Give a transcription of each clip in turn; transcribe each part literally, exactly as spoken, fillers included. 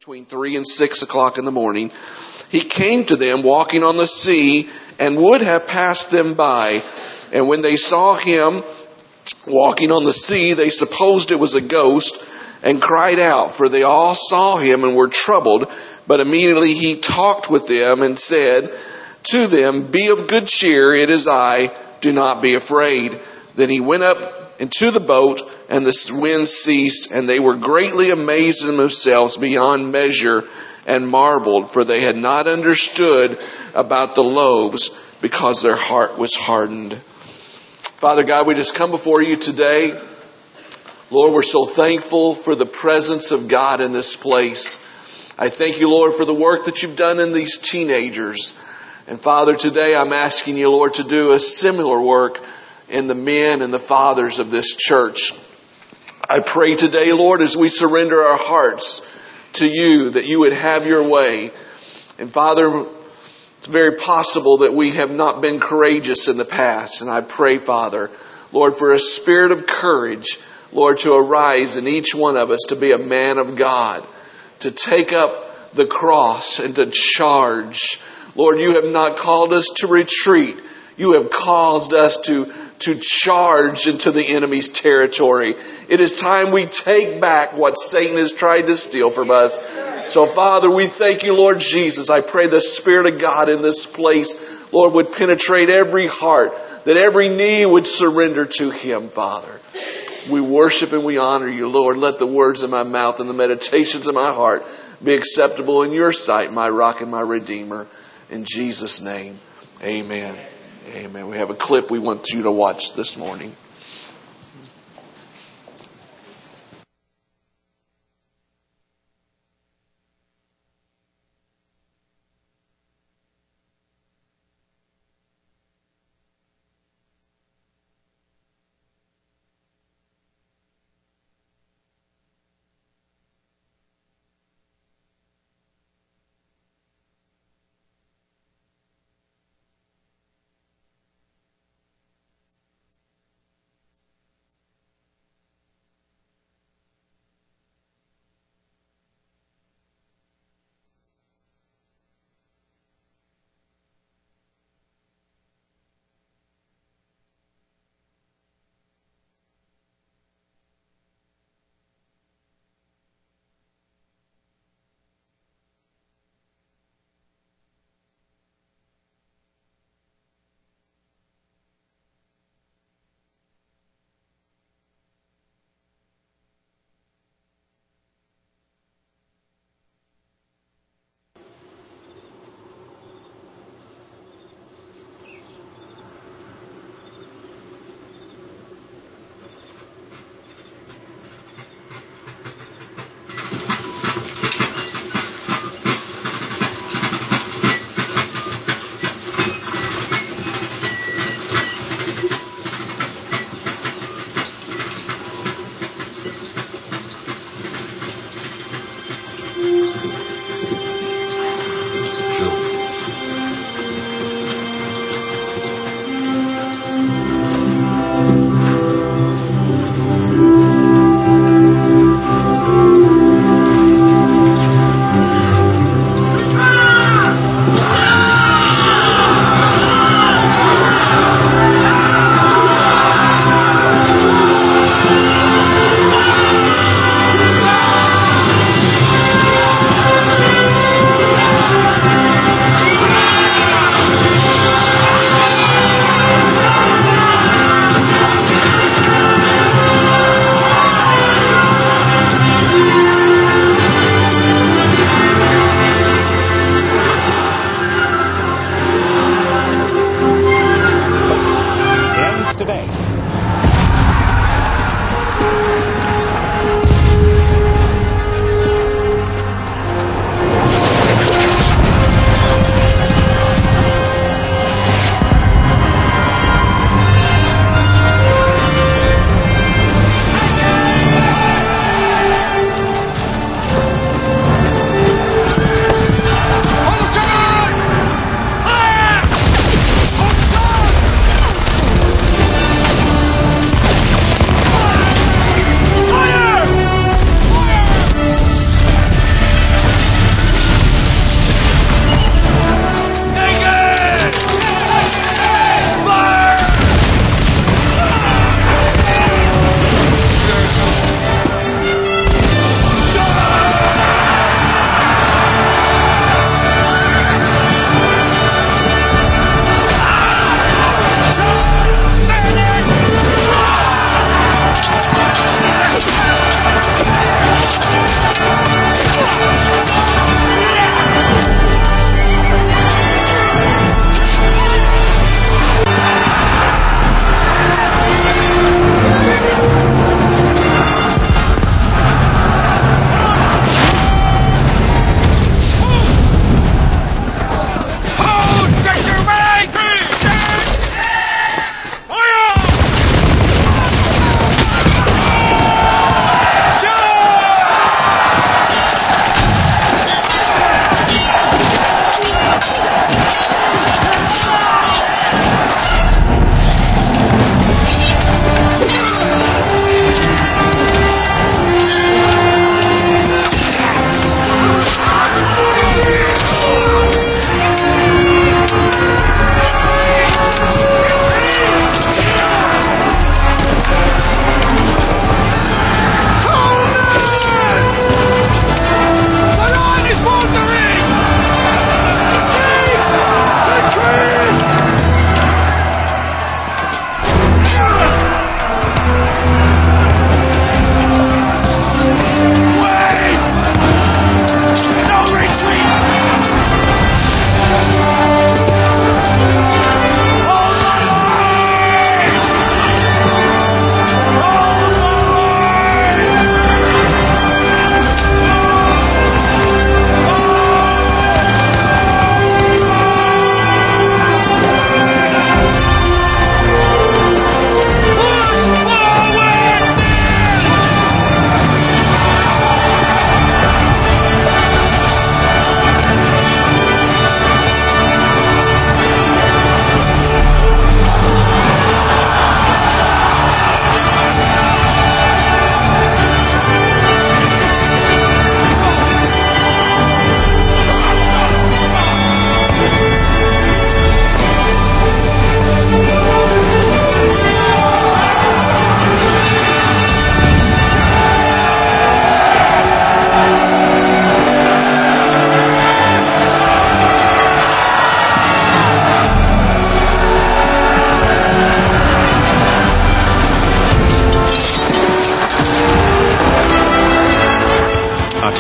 between three and six o'clock in the morning, he came to them walking on the sea and would have passed them by. And when they saw him walking on the sea, they supposed it was a ghost and cried out, for they all saw him and were troubled. But immediately he talked with them and said to them, "Be of good cheer, it is I, do not be afraid." Then he went up into the boat, and the wind ceased, and they were greatly amazed in themselves beyond measure, and marveled, for they had not understood about the loaves, because their heart was hardened. Father God, we just come before you today. Lord, we're so thankful for the presence of God in this place. I thank you, Lord, for the work that you've done in these teenagers. And Father, today I'm asking you, Lord, to do a similar work in the men and the fathers of this church. I pray today, Lord, as we surrender our hearts to you, that you would have your way. And Father, it's very possible that we have not been courageous in the past. And I pray, Father, Lord, for a spirit of courage, Lord, to arise in each one of us to be a man of God, to take up the cross and to charge. Lord, you have not called us to retreat. You have caused us to, to charge into the enemy's territory. It is time we take back what Satan has tried to steal from us. So, Father, we thank you, Lord Jesus. I pray the Spirit of God in this place, Lord, would penetrate every heart, that every knee would surrender to Him, Father. We worship and we honor you, Lord. Let the words of my mouth and the meditations of my heart be acceptable in your sight, my rock and my redeemer. In Jesus' name, amen. Amen. We have a clip we want you to watch this morning.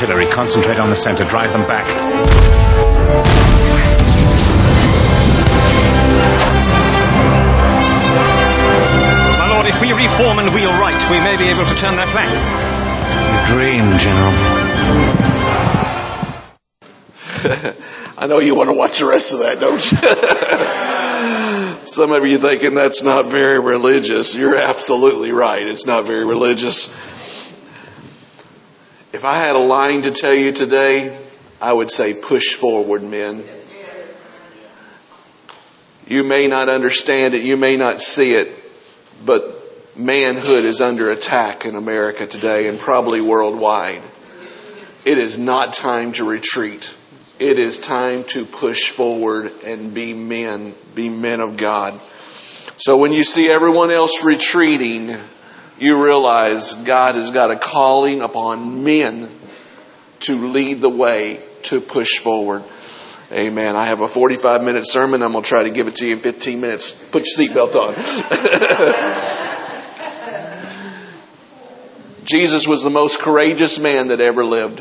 artillery. Concentrate on the center. Drive them back. My lord, if we reform and wheel right, we may be able to turn their flank. You dream, General. I know you want to watch the rest of that, don't you? Some of you thinking that's not very religious. You're absolutely right. It's not very religious. If I had a line to tell you today, I would say push forward, men. You may not understand it. You may not see it. But manhood is under attack in America today and probably worldwide. It is not time to retreat. It is time to push forward and be men, be men of God. So when you see everyone else retreating, you realize God has got a calling upon men to lead the way, to push forward. Amen. I have a forty-five minute sermon. I'm going to try to give it to you in fifteen minutes. Put your seatbelt on. Jesus was the most courageous man that ever lived.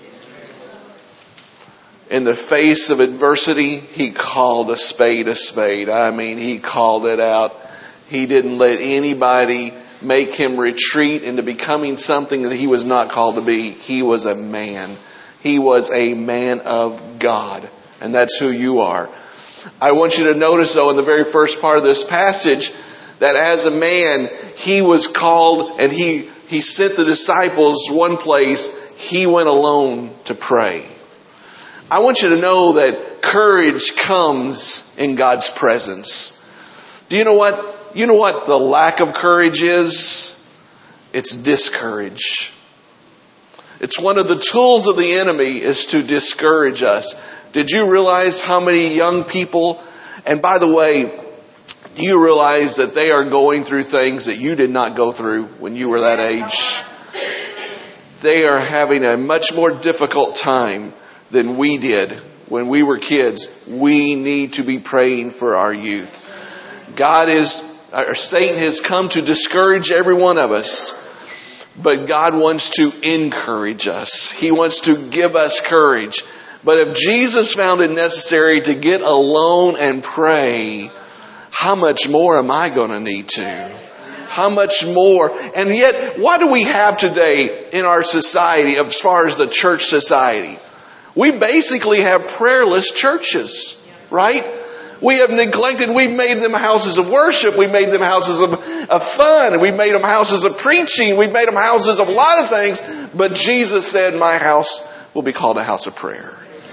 In the face of adversity, he called a spade a spade. I mean, he called it out. He didn't let anybody make him retreat into becoming something that he was not called to be. He was a man. He was a man of God. And that's who you are. I want you to notice, though, in the very first part of this passage, that as a man, he was called and he, he sent the disciples one place. He went alone to pray. I want you to know that courage comes in God's presence. Do you know what? You know what the lack of courage is? It's discourage. It's one of the tools of the enemy is to discourage us. Did you realize how many young people, and by the way, do you realize that they are going through things that you did not go through when you were that age? They are having a much more difficult time than we did when we were kids. We need to be praying for our youth. God is, or Satan has come to discourage every one of us, but God wants to encourage us. He wants to give us courage. But if Jesus found it necessary to get alone and pray, how much more am I going to need to? How much more? And yet, what do we have today in our society as far as the church society? We basically have prayerless churches, right? We have neglected, we've made them houses of worship, we've made them houses of, of fun, we've made them houses of preaching, we've made them houses of a lot of things, but Jesus said, my house will be called a house of prayer.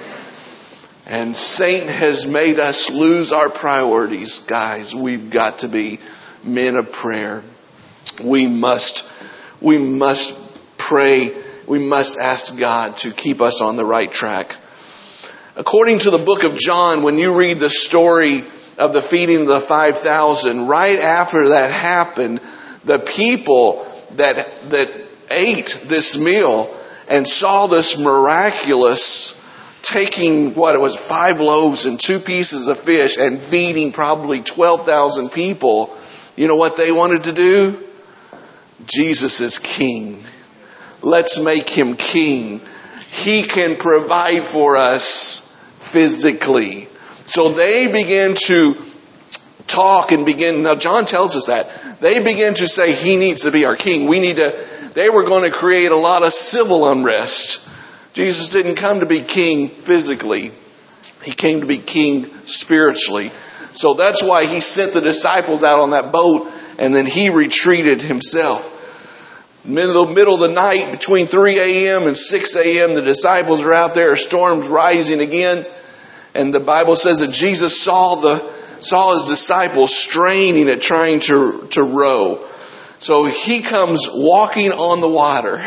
And Satan has made us lose our priorities. Guys, we've got to be men of prayer. We must, we must pray. We must ask God to keep us on the right track. According to the book of John, when you read the story of the feeding of the five thousand, right after that happened, the people that, that ate this meal and saw this miraculous taking what it was, five loaves and two pieces of fish and feeding probably twelve thousand people, you know what they wanted to do? Jesus is king. Let's make him king. He can provide for us physically. So they begin to talk and begin, now John tells us that. They begin to say he needs to be our king. We need to, they were going to create a lot of civil unrest. Jesus didn't come to be king physically. He came to be king spiritually. So that's why he sent the disciples out on that boat and then he retreated himself. Middle, middle of the night, between three a.m. and six a.m., the disciples are out there, storms rising again. And the Bible says that Jesus saw the saw his disciples straining at trying to, to row. So he comes walking on the water.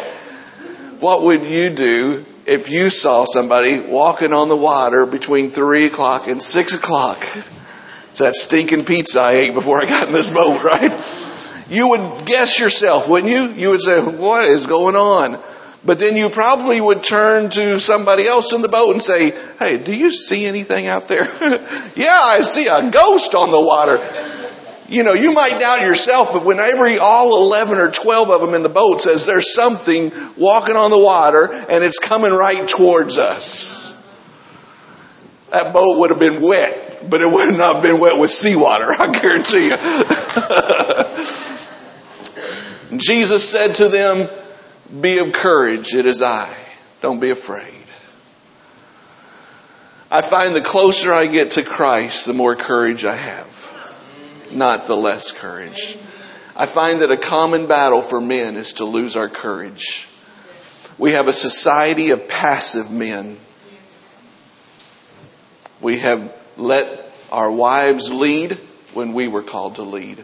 What would you do if you saw somebody walking on the water between three o'clock and six o'clock? It's that stinking pizza I ate before I got in this boat, right? You would guess yourself, wouldn't you? You would say, what is going on? But then you probably would turn to somebody else in the boat and say, hey, do you see anything out there? Yeah, I see a ghost on the water. You know, you might doubt yourself, but when every, all eleven or twelve of them in the boat says there's something walking on the water and it's coming right towards us, that boat would have been wet, but it would not have been wet with seawater, I guarantee you. Jesus said to them, be of courage, it is I. Don't be afraid. I find the closer I get to Christ, the more courage I have. Not the less courage. I find that a common battle for men is to lose our courage. We have a society of passive men. We have let our wives lead when we were called to lead.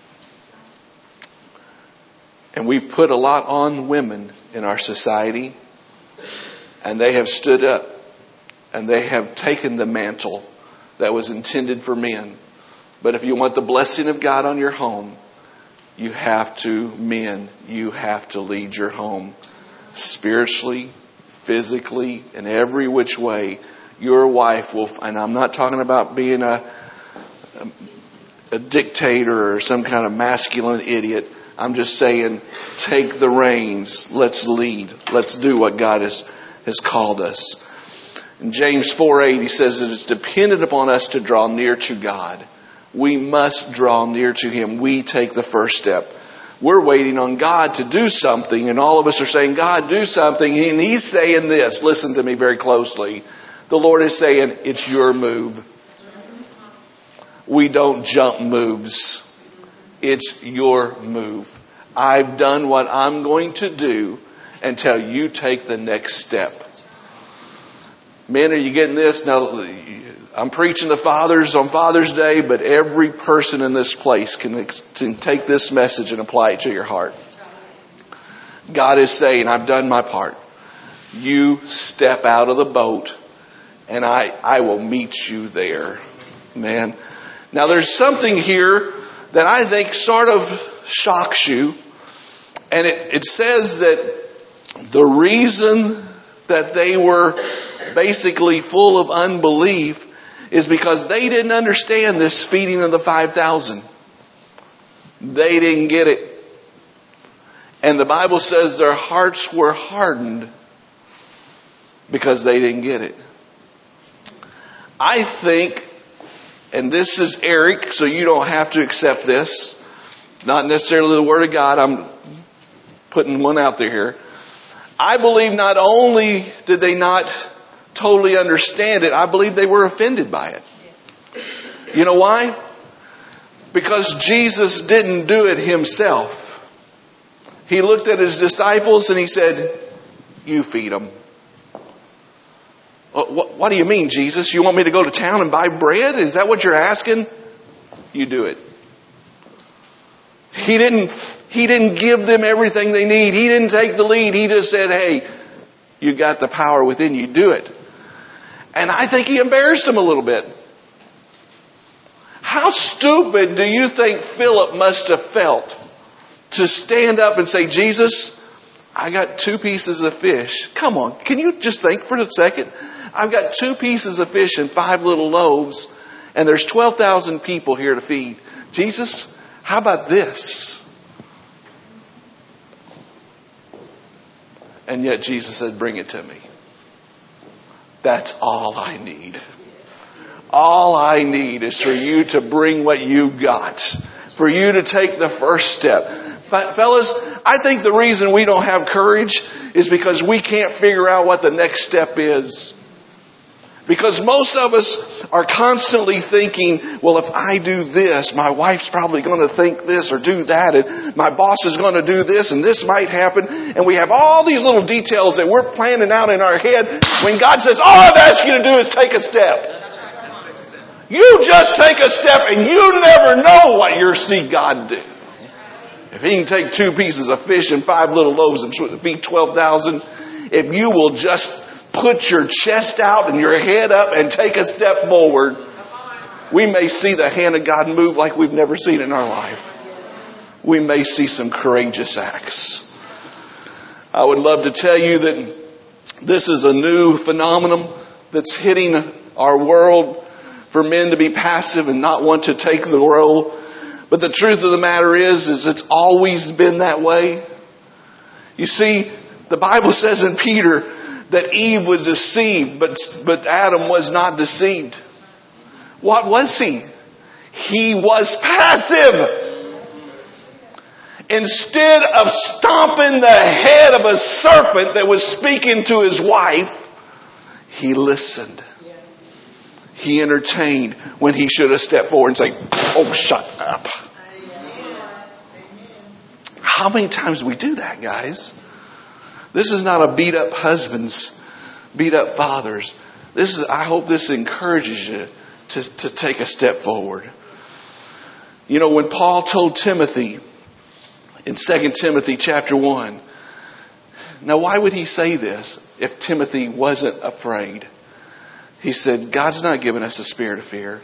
And we've put a lot on women in our society. And they have stood up. And they have taken the mantle that was intended for men. But if you want the blessing of God on your home, you have to, men, you have to lead your home spiritually, physically, in every which way. Your wife will, and I'm not talking about being a, a, a dictator or some kind of masculine idiot. I'm just saying, take the reins. Let's lead. Let's do what God has, has called us. In James four eight, he says that it's dependent upon us to draw near to God. We must draw near to Him. We take the first step. We're waiting on God to do something, and all of us are saying, God, do something. And He's saying this. Listen to me very closely. The Lord is saying, it's your move. We don't jump moves. It's your move. I've done what I'm going to do until you take the next step. Men, are you getting this? Now, I'm preaching to fathers on Father's Day, but every person in this place can, can take this message and apply it to your heart. God is saying, I've done my part. You step out of the boat and I, I will meet you there. Man. Now there's something here that I think sort of shocks you. And it, it says that the reason that they were basically full of unbelief is because they didn't understand this feeding of the five thousand. They didn't get it. And the Bible says their hearts were hardened because they didn't get it. I think, and this is Eric, so you don't have to accept this. It's not necessarily the Word of God. I'm putting one out there here. I believe not only did they not totally understand it, I believe they were offended by it. You know why? Because Jesus didn't do it Himself. He looked at His disciples and He said, you feed them. What, what do you mean, Jesus? You want me to go to town and buy bread? Is that what you're asking? You do it. He didn't, he didn't give them everything they need. He didn't take the lead. He just said, hey, you got the power within you. Do it. And I think He embarrassed them a little bit. How stupid do you think Philip must have felt to stand up and say, Jesus, I got two pieces of fish. Come on, can you just think for a second? I've got two pieces of fish and five little loaves, and there's twelve thousand people here to feed. Jesus, how about this? And yet Jesus said, bring it to me. That's all I need. All I need is for you to bring what you got. For you to take the first step. Fellas, I think the reason we don't have courage is because we can't figure out what the next step is. Because most of us are constantly thinking, well, if I do this, my wife's probably going to think this or do that, and my boss is going to do this, and this might happen. And we have all these little details that we're planning out in our head when God says, all I've asked you to do is take a step. You just take a step and you never know what you'll see God do. If He can take two pieces of fish and five little loaves and feed twelve thousand, if you will just put your chest out and your head up and take a step forward, we may see the hand of God move like we've never seen in our life. We may see some courageous acts. I would love to tell you that this is a new phenomenon that's hitting our world for men to be passive and not want to take the role. But the truth of the matter is, is it's always been that way. You see, the Bible says in Peter that Eve was deceived, but, but Adam was not deceived. What was he? He was passive. Instead of stomping the head of a serpent that was speaking to his wife, he listened. He entertained when he should have stepped forward and said, "Oh, shut up." How many times do we do that, guys? This is not a beat up husbands, beat up fathers. This is, I hope this encourages you to, to take a step forward. You know, when Paul told Timothy in Second Timothy chapter one, now why would he say this if Timothy wasn't afraid? He said, God's not given us a spirit of fear.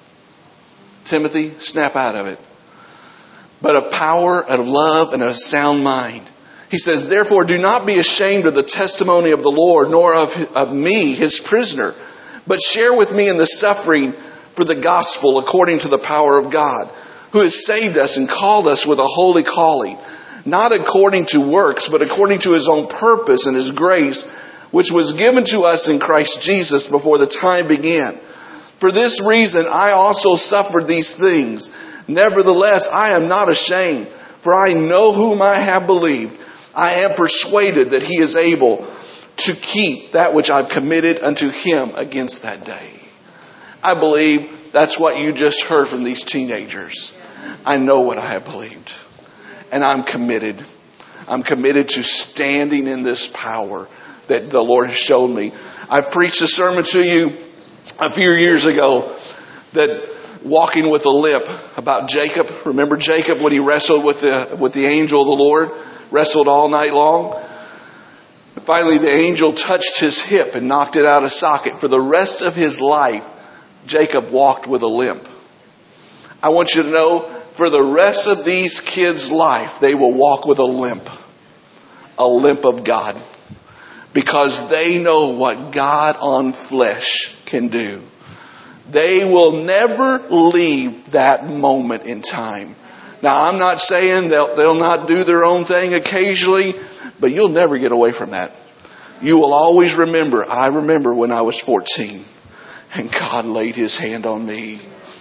Timothy, snap out of it. But of power, and of love, and of a sound mind. He says, therefore, do not be ashamed of the testimony of the Lord, nor of, of me, his prisoner, but share with me in the suffering for the gospel according to the power of God, who has saved us and called us with a holy calling, not according to works, but according to his own purpose and his grace, which was given to us in Christ Jesus before the time began. For this reason, I also suffered these things. Nevertheless, I am not ashamed, for I know whom I have believed. I am persuaded that he is able to keep that which I've committed unto him against that day. I believe that's what you just heard from these teenagers. I know what I have believed. And I'm committed. I'm committed to standing in this power that the Lord has shown me. I preached a sermon to you a few years ago that walking with a limp about Jacob. Remember Jacob when he wrestled with the with the angel of the Lord? Wrestled all night long. And finally the angel touched his hip and knocked it out of socket. For the rest of his life, Jacob walked with a limp. I want you to know, for the rest of these kids' life, they will walk with a limp. A limp of God. Because they know what God on flesh can do. They will never leave that moment in time. Now, I'm not saying they'll, they'll not do their own thing occasionally, but you'll never get away from that. You will always remember, I remember when I was fourteen and God laid his hand on me.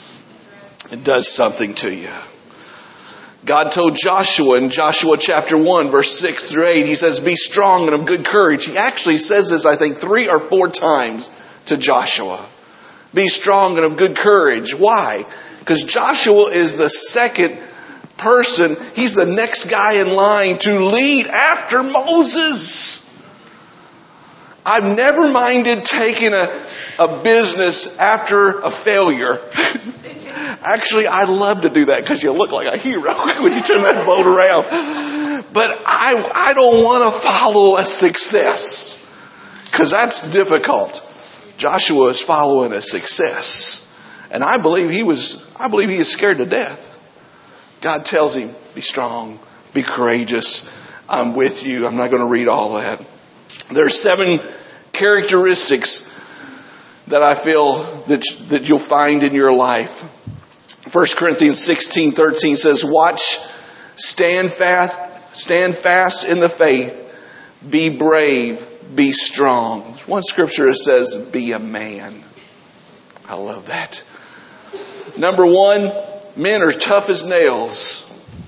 It does something to you. God told Joshua in Joshua chapter one, verse six through eight, he says, be strong and of good courage. He actually says this, I think, three or four times to Joshua. Be strong and of good courage. Why? Because Joshua is the second person. He's the next guy in line to lead after Moses. I've never minded taking a, a business after a failure. Actually, I love to do that because you look like a hero when you turn that boat around. But I, I don't want to follow a success because that's difficult. Joshua is following a success. And I believe he was, I believe he is scared to death. God tells him, be strong, be courageous. I'm with you. I'm not going to read all that. There are seven characteristics that I feel that, that you'll find in your life. First Corinthians sixteen thirteen says, watch, stand fast, stand fast in the faith, be brave, be strong. One scripture that says, be a man. I love that. Number one, men are tough as nails.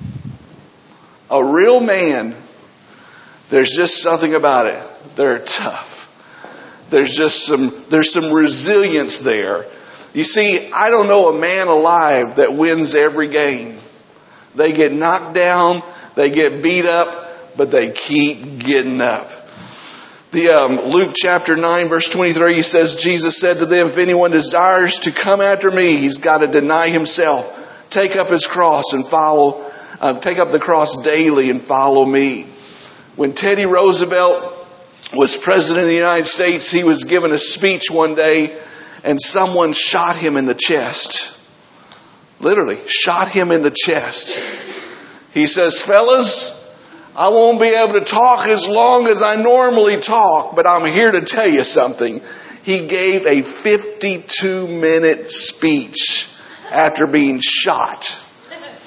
A real man, there's just something about it. They're tough. There's just some, there's some resilience there. You see, I don't know a man alive that wins every game. They get knocked down, they get beat up, but they keep getting up. The um, Luke chapter nine verse twenty-three says, Jesus said to them, if anyone desires to come after me, he's got to deny himself, take up his cross and follow, uh, take up the cross daily and follow me. When Teddy Roosevelt was president of the United States, he was given a speech one day and someone shot him in the chest. Literally, shot him in the chest. He says, fellas, I won't be able to talk as long as I normally talk, but I'm here to tell you something. He gave a fifty-two minute speech after being shot.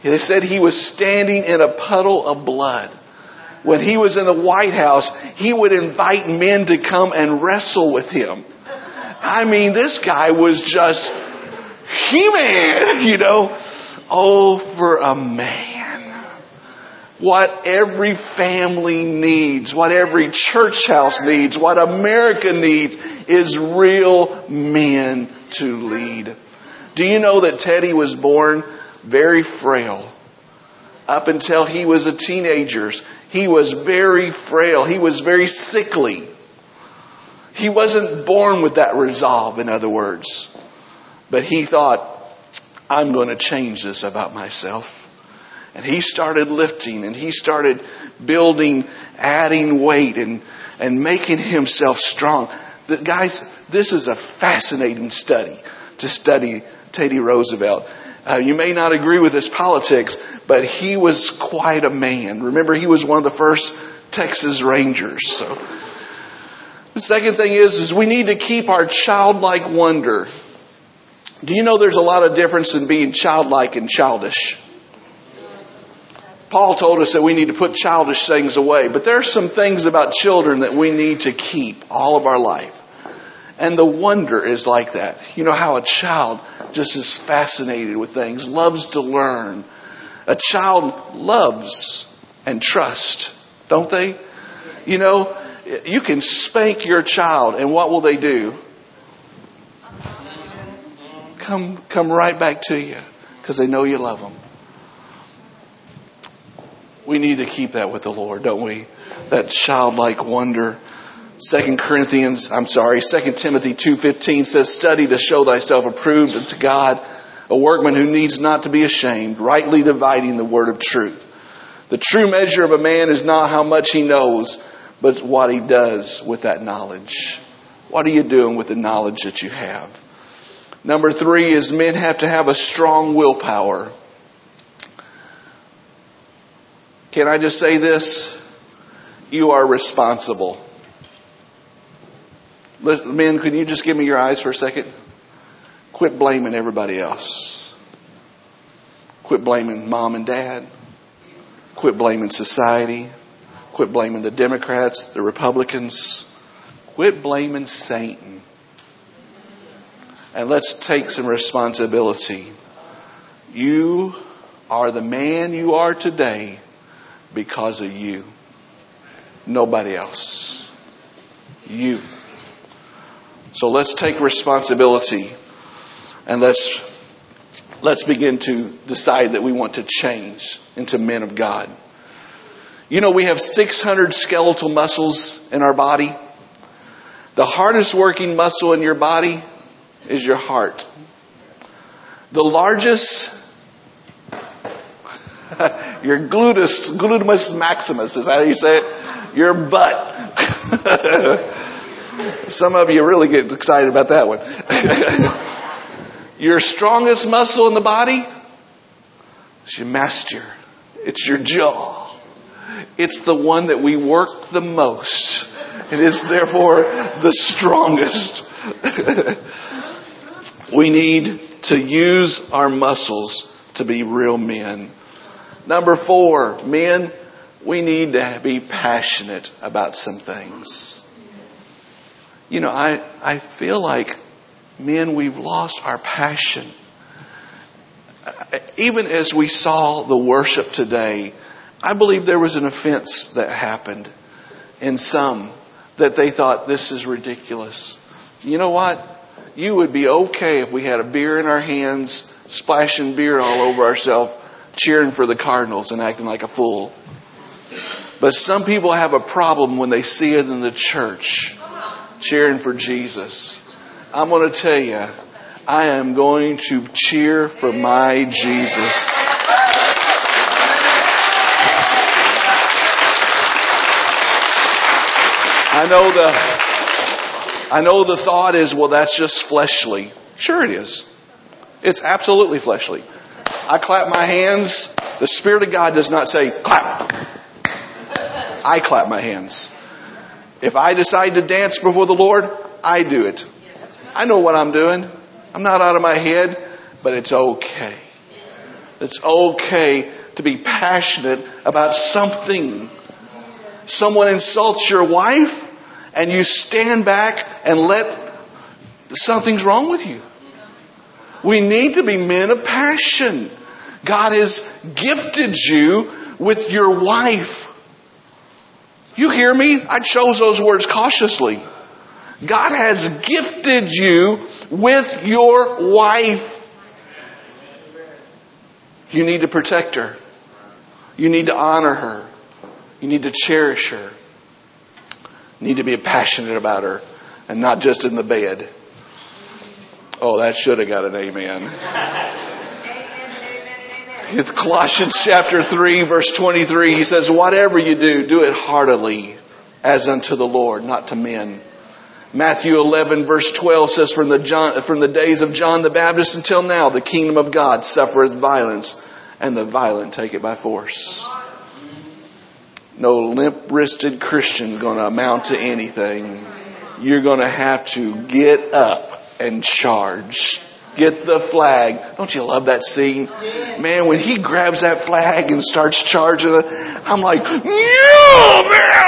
They said he was standing in a puddle of blood. When he was in the White House, he would invite men to come and wrestle with him. I mean, this guy was just He-Man, you know. Oh, for a man. What every family needs, what every church house needs, what America needs is real men to lead. Do you know that Teddy was born very frail? Up until he was a teenager, he was very frail. He was very sickly. He wasn't born with that resolve, in other words. But he thought, I'm going to change this about myself. And he started lifting and he started building, adding weight and, and making himself strong. The, guys, this is a fascinating study to study Teddy Roosevelt. Uh, you may not agree with his politics, but he was quite a man. Remember, he was one of the first Texas Rangers. So the second thing is, is we need to keep our childlike wonder. Do you know there's a lot of difference in being childlike and childish? Paul told us that we need to put childish things away. But there are some things about children that we need to keep all of our life. And the wonder is like that. You know how a child just is fascinated with things, loves to learn. A child loves and trusts, don't they? You know, you can spank your child and what will they do? Come, come right back to you because they know you love them. We need to keep that with the Lord, don't we? That childlike wonder. Second Corinthians, I'm sorry, Second Timothy two fifteen says, study to show thyself approved unto God, a workman who needs not to be ashamed, rightly dividing the word of truth. The true measure of a man is not how much he knows, but what he does with that knowledge. What are you doing with the knowledge that you have? Number three is men have to have a strong willpower. Can I just say this? You are responsible. Men, can you just give me your eyes for a second? Quit blaming everybody else. Quit blaming mom and dad. Quit blaming society. Quit blaming the Democrats, the Republicans. Quit blaming Satan. And let's take some responsibility. You are the man you are today because of you. Nobody else. You. So let's take responsibility and let's let's begin to decide that we want to change into men of God. You know, we have six hundred skeletal muscles in our body. The hardest working muscle in your body is your heart. The largest, your gluteus, gluteus maximus, is that how you say it? Your butt. Some of you really get excited about that one. Your strongest muscle in the body is your master. It's your jaw. It's the one that we work the most. It is therefore the strongest. We need to use our muscles to be real men. Number four, men, we need to be passionate about some things. You know, I, I feel like, men, we've lost our passion. Even as we saw the worship today, I believe there was an offense that happened in some that they thought this is ridiculous. You know what? You would be okay if we had a beer in our hands, splashing beer all over ourselves, cheering for the Cardinals and acting like a fool. But some people have a problem when they see it in the church, cheering for Jesus. I'm going to tell you, I am going to cheer for my Jesus. I know the I know the thought is, well, that's just fleshly. Sure it is. It's absolutely fleshly. I clap my hands. The Spirit of God does not say, clap. I clap my hands. If I decide to dance before the Lord, I do it. I know what I'm doing. I'm not out of my head, but it's okay. It's okay to be passionate about something. Someone insults your wife and you stand back and let something's wrong with you. We need to be men of passion. God has gifted you with your wife. You hear me? I chose those words cautiously. God has gifted you with your wife. You need to protect her. You need to honor her. You need to cherish her. You need to be passionate about her and not just in the bed. Oh, that should have got an amen. In Colossians chapter three, verse twenty-three, he says, whatever you do, do it heartily as unto the Lord, not to men. Matthew eleven, verse twelve says, from the, John, from the days of John the Baptist until now, the kingdom of God suffereth violence, and the violent take it by force. No limp-wristed Christian going to amount to anything. You're going to have to get up and charge. Get the flag. Don't you love that scene? Man, when he grabs that flag and starts charging it, I'm like, yeah,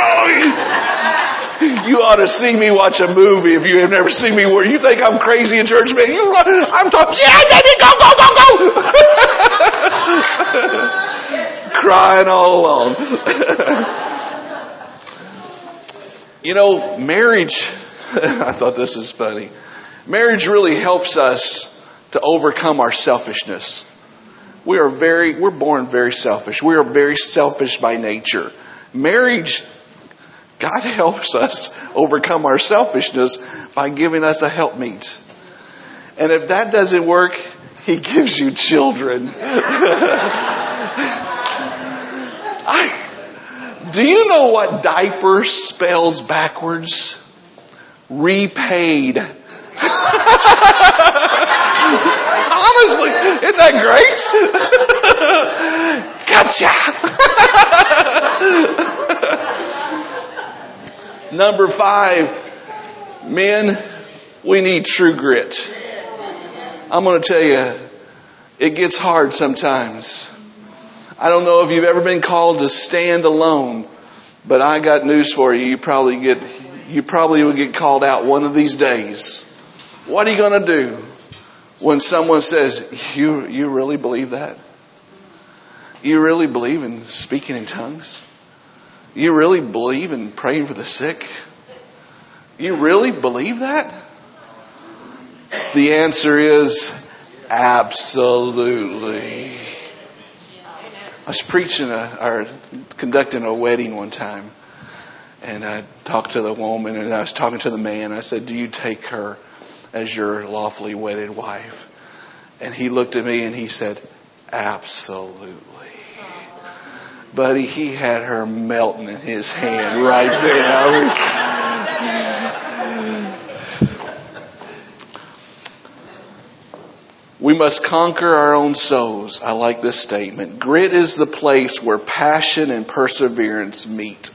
man! You ought to see me watch a movie if you have never seen me where you think I'm crazy in church, man. You, I'm talking, yeah, baby, go, go, go, go! Crying all along. You know, marriage, I thought this was funny. Marriage really helps us to overcome our selfishness. We are very, we're born very selfish. We are very selfish by nature. Marriage, God helps us overcome our selfishness by giving us a helpmeet. And if that doesn't work, He gives you children. I, do you know what diaper spells backwards? Repaid. Honestly, isn't that great? Gotcha. Number five, men, we need true grit. I'm going to tell you, it gets hard sometimes. I don't know if you've ever been called to stand alone, but I got news for you. You probably get, you probably will get called out one of these days. What are you going to do when someone says, you, you really believe that? You really believe in speaking in tongues? You really believe in praying for the sick? You really believe that? The answer is absolutely. I was preaching a, or conducting a wedding one time, and I talked to the woman, and I was talking to the man. I said, do you take her as your lawfully wedded wife? And he looked at me and he said, absolutely. Buddy, he had her melting in his hand right there. We must conquer our own souls. I like this statement. Grit is the place where passion and perseverance meet.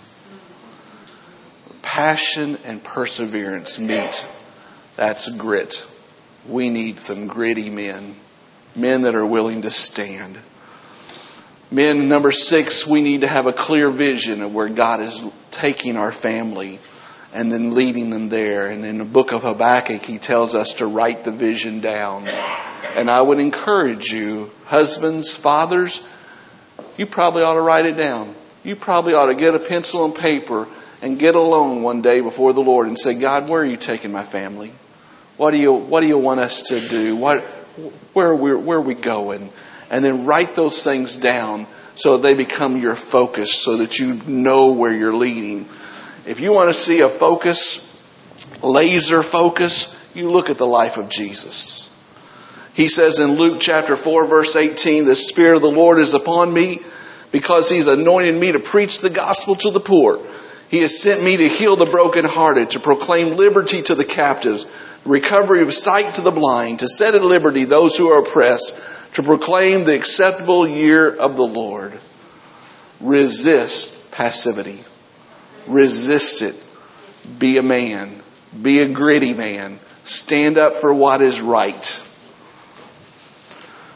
Passion and perseverance meet. That's grit. We need some gritty men. Men that are willing to stand. Men, number six, we need to have a clear vision of where God is taking our family and then leading them there. And in the book of Habakkuk, he tells us to write the vision down. And I would encourage you, husbands, fathers, you probably ought to write it down. You probably ought to get a pencil and paper and get alone one day before the Lord and say, God, where are you taking my family? What do you What do you want us to do? What where are we where are we going? And then write those things down so they become your focus, so that you know where you're leading. If you want to see a focus, laser focus, you look at the life of Jesus. He says in Luke chapter four, verse eighteen, the Spirit of the Lord is upon me because He's anointed me to preach the gospel to the poor. He has sent me to heal the brokenhearted, to proclaim liberty to the captives, recovery of sight to the blind, to set at liberty those who are oppressed, to proclaim the acceptable year of the Lord. Resist passivity. Resist it. Be a man. Be a gritty man. Stand up for what is right.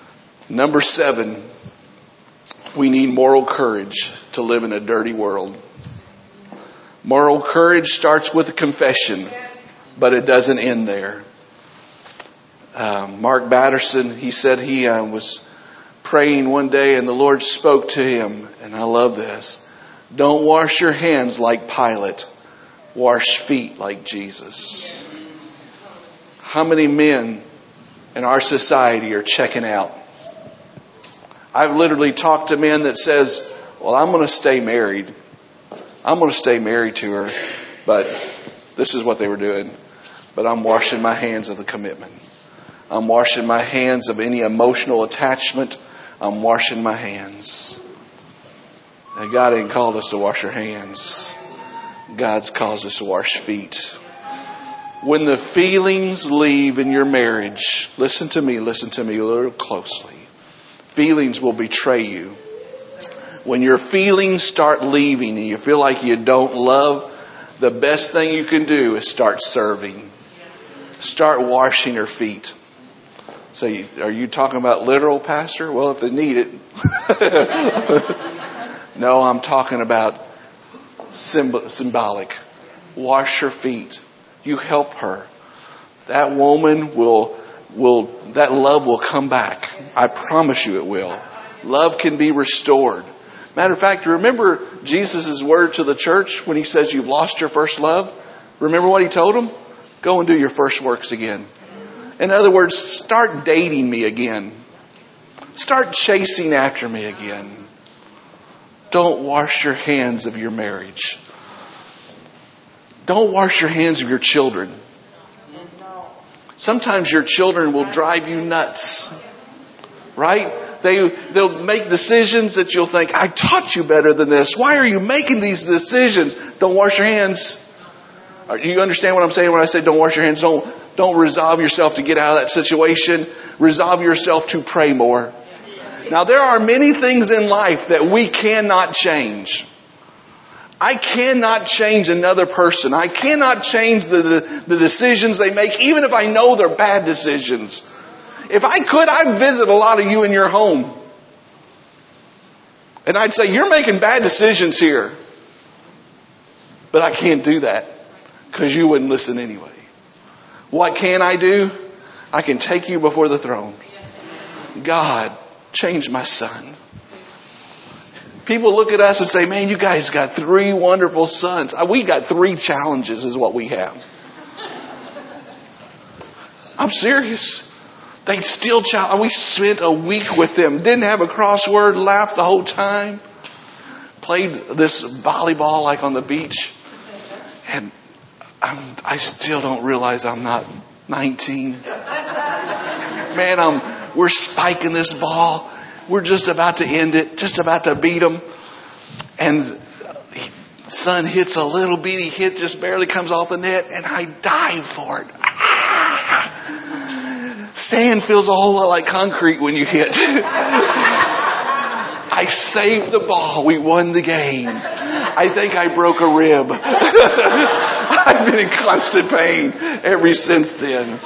Number seven, we need moral courage to live in a dirty world. Moral courage starts with a confession, but it doesn't end there. Uh, Mark Batterson, he said he uh, was praying one day and the Lord spoke to him, and I love this. Don't wash your hands like Pilate. Wash feet like Jesus. How many men in our society are checking out? I've literally talked to men that says, well, I'm going to stay married. I'm going to stay married to her. But this is what they were doing. But I'm washing my hands of the commitment. I'm washing my hands of any emotional attachment. I'm washing my hands. Now, God ain't called us to wash our hands. God's called us to wash feet. When the feelings leave in your marriage, listen to me, listen to me a little closely. Feelings will betray you. When your feelings start leaving and you feel like you don't love, the best thing you can do is start serving. Start washing her feet. So, you, are you talking about literal, Pastor? Well, if they need it. No, I'm talking about symbol, symbolic. Wash her feet. You help her. That woman will, will, that love will come back. I promise you it will. Love can be restored. Matter of fact, remember Jesus' word to the church when he says you've lost your first love? Remember what he told them? Go and do your first works again. In other words, start dating me again. Start chasing after me again. Don't wash your hands of your marriage. Don't wash your hands of your children. Sometimes your children will drive you nuts. Right? They, they'll make decisions that you'll think, I taught you better than this. Why are you making these decisions? Don't wash your hands. Do you understand what I'm saying when I say don't wash your hands? Don't, don't resolve yourself to get out of that situation. Resolve yourself to pray more. Now, there are many things in life that we cannot change. I cannot change another person. I cannot change the, the, the decisions they make, even if I know they're bad decisions. If I could, I'd visit a lot of you in your home. And I'd say, you're making bad decisions here. But I can't do that because you wouldn't listen anyway. What can I do? I can take you before the throne. God, change my son. People look at us and say, man, you guys got three wonderful sons. We got three challenges is what we have. I'm serious. They still challenge. We spent a week with them. Didn't have a crossword. Laughed the whole time. Played this volleyball like on the beach. And I'm, I still don't realize I'm not nineteen. Man, I'm, we're spiking this ball. We're just about to end it. Just about to beat them. And son hits a little bitty hit. Just barely comes off the net. And I dive for it. Sand feels a whole lot like concrete when you hit. I saved the ball. We won the game. I think I broke a rib. I've been in constant pain ever since then.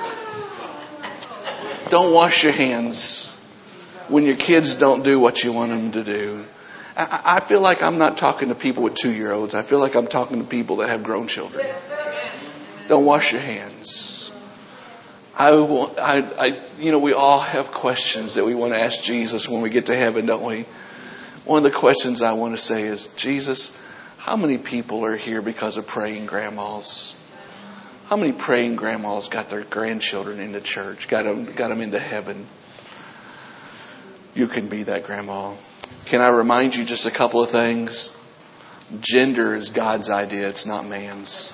Don't wash your hands when your kids don't do what you want them to do. I, I feel like I'm not talking to people with two-year-olds. I feel like I'm talking to people that have grown children. Don't wash your hands. I, want, I, I, you know, we all have questions that we want to ask Jesus when we get to heaven, don't we? One of the questions I want to say is, Jesus, how many people are here because of praying grandmas? How many praying grandmas got their grandchildren into church, got them, got them into heaven? You can be that grandma. Can I remind you just a couple of things? Gender is God's idea. It's not man's.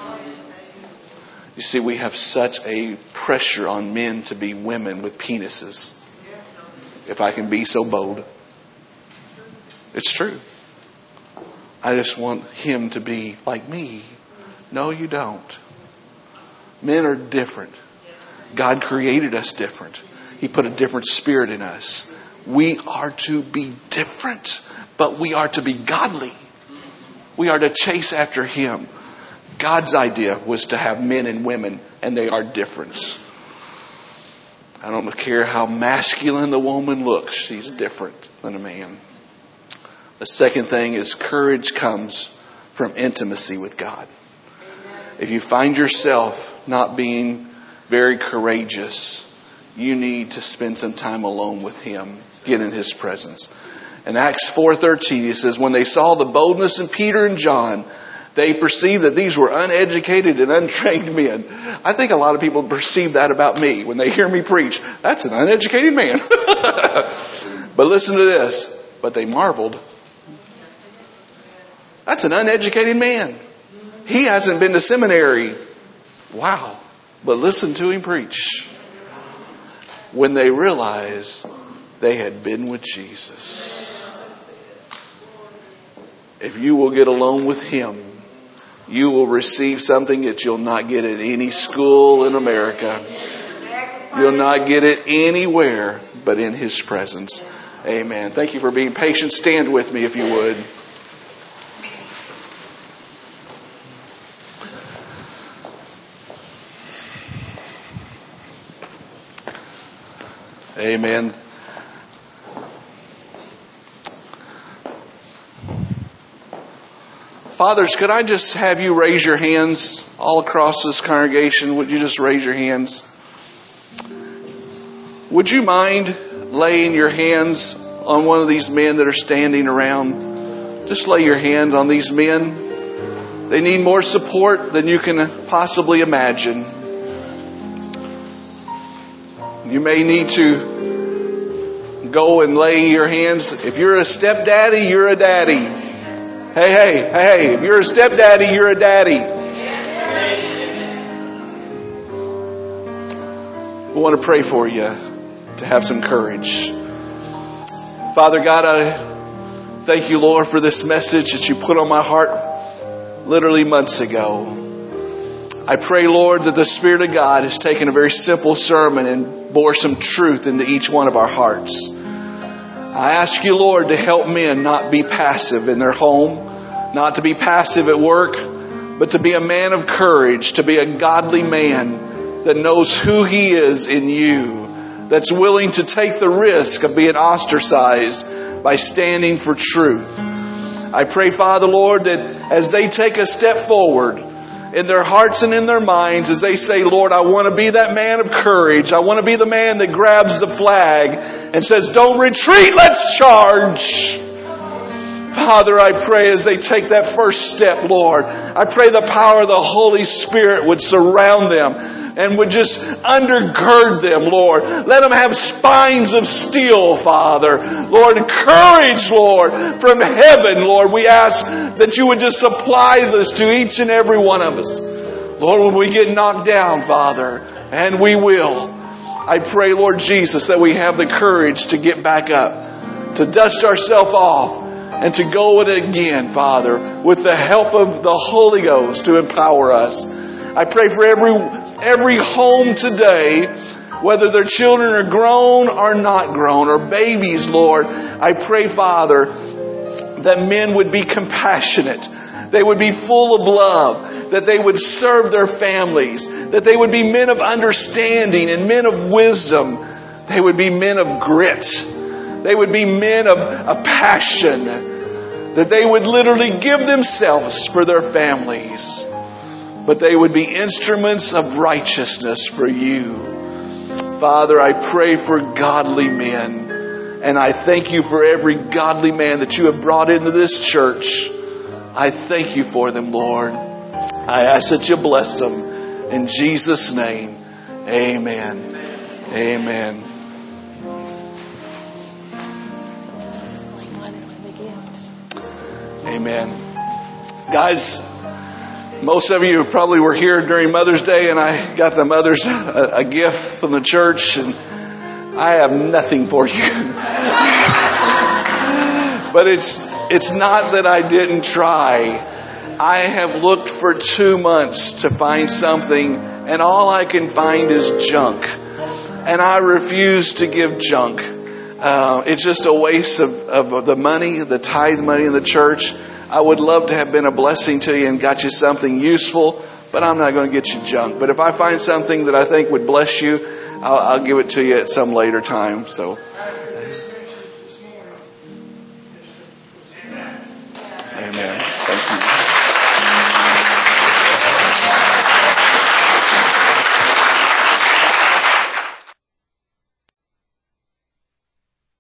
You see, we have such a pressure on men to be women with penises. If I can be so bold. It's true. I just want him to be like me. No, you don't. Men are different. God created us different. He put a different spirit in us. We are to be different, but we are to be godly. We are to chase after him. God's idea was to have men and women, and they are different. I don't care how masculine the woman looks. She's different than a man. The second thing is courage comes from intimacy with God. If you find yourself not being very courageous, you need to spend some time alone with Him. Get in His presence. In Acts four thirteen, he says, when they saw the boldness in Peter and John, they perceived that these were uneducated and untrained men. I think a lot of people perceive that about me when they hear me preach. That's an uneducated man. But listen to this. But they marveled. That's an uneducated man. He hasn't been to seminary. Wow. But listen to him preach. When they realized they had been with Jesus. If you will get alone with Him, you will receive something that you'll not get at any school in America. You'll not get it anywhere but in His presence. Amen. Thank you for being patient. Stand with me if you would. Amen. Fathers, could I just have you raise your hands all across this congregation? Would you just raise your hands? Would you mind laying your hands on one of these men that are standing around? Just lay your hand on these men. They need more support than you can possibly imagine. You may need to go and lay your hands. If you're a stepdaddy, you're a daddy. Hey, hey, hey, if you're a stepdaddy, you're a daddy. We want to pray for you to have some courage. Father God, I thank you, Lord, for this message that you put on my heart literally months ago. I pray, Lord, that the Spirit of God has taken a very simple sermon and bore some truth into each one of our hearts. I ask you, Lord, to help men not be passive in their home, not to be passive at work, but to be a man of courage, to be a godly man that knows who he is in you, that's willing to take the risk of being ostracized by standing for truth. I pray, Father, Lord, that as they take a step forward in their hearts and in their minds, as they say, Lord, I want to be that man of courage. I want to be the man that grabs the flag and says, don't retreat, let's charge. Father, I pray as they take that first step, Lord, I pray the power of the Holy Spirit would surround them and would just undergird them, Lord. Let them have spines of steel, Father. Lord, courage, Lord, from heaven, Lord. We ask that you would just supply this to each and every one of us. Lord, when we get knocked down, Father, and we will, I pray, Lord Jesus, that we have the courage to get back up, to dust ourselves off, and to go it again, Father, with the help of the Holy Ghost to empower us. I pray for every every home today, whether their children are grown or not grown, or babies, Lord. I pray, Father, that men would be compassionate. They would be full of love. That they would serve their families. That they would be men of understanding and men of wisdom. They would be men of grit. They would be men of a passion. That they would literally give themselves for their families. But they would be instruments of righteousness for you. Father, I pray for godly men. And I thank you for every godly man that you have brought into this church. I thank you for them, Lord. I ask that you bless them. In Jesus' name, amen. Amen. Amen. Guys, most of you probably were here during Mother's Day, and I got the mothers a, a gift from the church, and I have nothing for you. But it's it's not that I didn't try. I have looked for two months to find something, and all I can find is junk. And I refuse to give junk. Uh, it's just a waste of, of the money, the tithe money in the church. I would love to have been a blessing to you and got you something useful, but I'm not going to get you junk. But if I find something that I think would bless you, I'll, I'll give it to you at some later time. So.